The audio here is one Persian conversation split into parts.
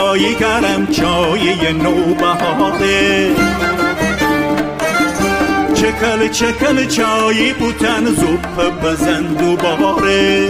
چای گرم چای نوبهاره چکل چکل چای بوتن زوپ بزن دوباره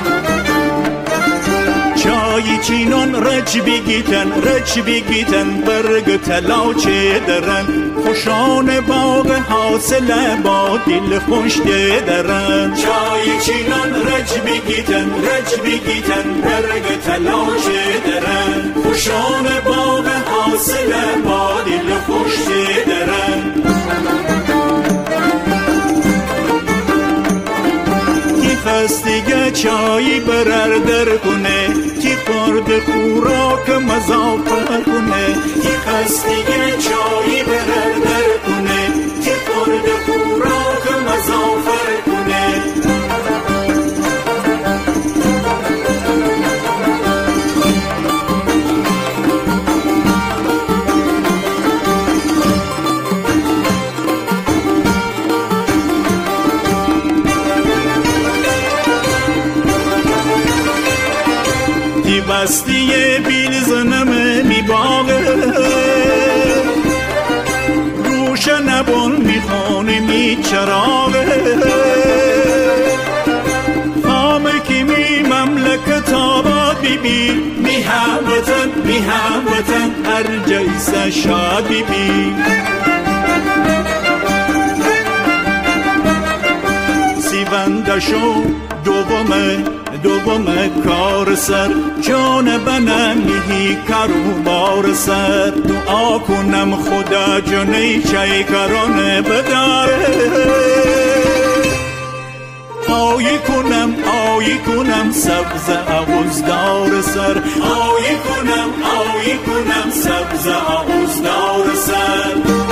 چای چینان رج بگیتن برگ تلاچه درن خوشان باغ حاصل با دل خوش درن چای چینان رج بگیتن برگ تلاچه درن خوشان باغ حاصل با دل خوش درن خستگی چای برر در کنه کی خورد خوراک مزافر کنه کی خستگی چای برر در کنه کی خورد خوراک مزافر کنه بستی بیل زنم می باغه روشن بون می خانه می چراغه خامه کی می مملکت آباد بی بی می هموطن هر جیسه شاد بی بی سیوندشو دوم کار سر جان بنم میهی کرو بار سر دعا کنم خدا جنی چیکران بداره آی کنم سبز آغوزدار سر آی کنم سبز آغوزدار سر